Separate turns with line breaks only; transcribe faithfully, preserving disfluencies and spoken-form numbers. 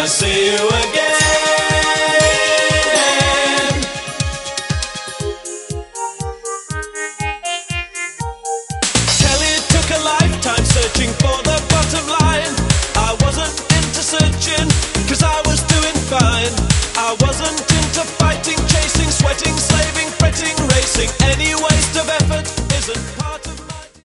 I see you again. Kelly took a lifetime searching for the bottom line. I wasn't into searching, cause I was doing fine. I wasn't into fighting, chasing, sweating, slaving, fretting, racing anyway.